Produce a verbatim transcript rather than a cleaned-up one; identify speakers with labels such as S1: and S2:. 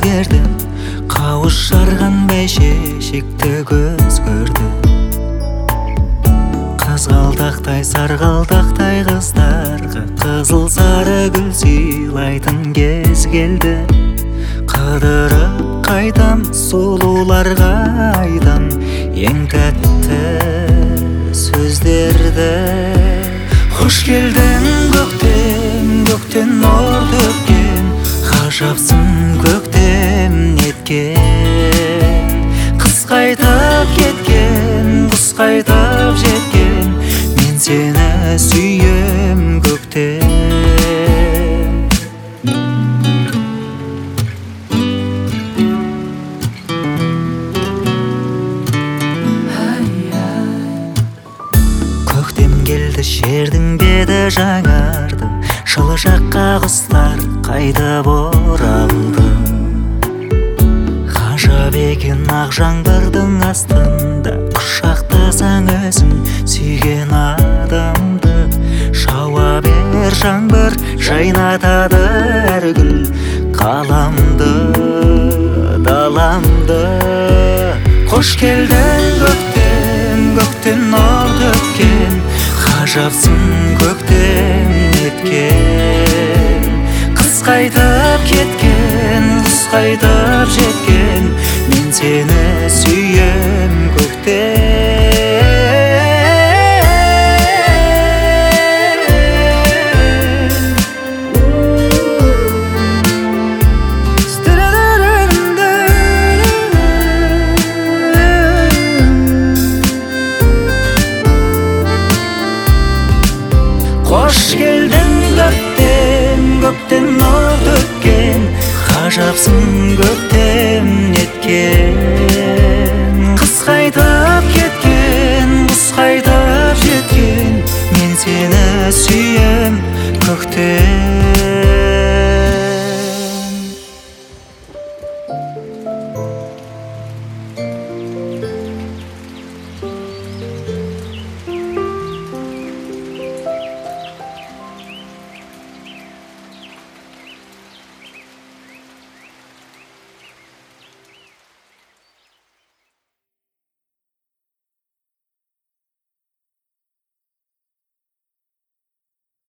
S1: өзгерді, қауыш жарған бәйшешекті көз көрді. Қызғалдақтай сарғалдақтай қыздарға қызыл сары гүл сыйлайтын кез келді. Қыдырып қайтам сұлуларға айтам ең тәтті сөздерді. Хош келдің көктем, көктен нұр төккен, ғажапсың көктем неткен. Қыс қайтып кеткен, құс қайтып жеткен, мен сені сүйем көктем. Көктем келді, жердің беті жаңарды, жылы жаққа құстар қайтып оралды. Ғажап екен ақ жаңбырдың астында, құшақтасаң өзің сүйген адамды. Жауа бер жаңбыр, жайнатады әр гүл қаламды, даламды. Қош келдің көктем, көктен нұр төккен, ғажапсың көктем неткен. Қыс қайтып кеткен, құс қайтып жеткен, мен сені сүйем көктем. Қош келдің көктем, көктен нұр төккен, ғажапсың көктем неткен. Қыс қайтып кеткен, құс қайтып жеткен, мен сені сүйем көктем.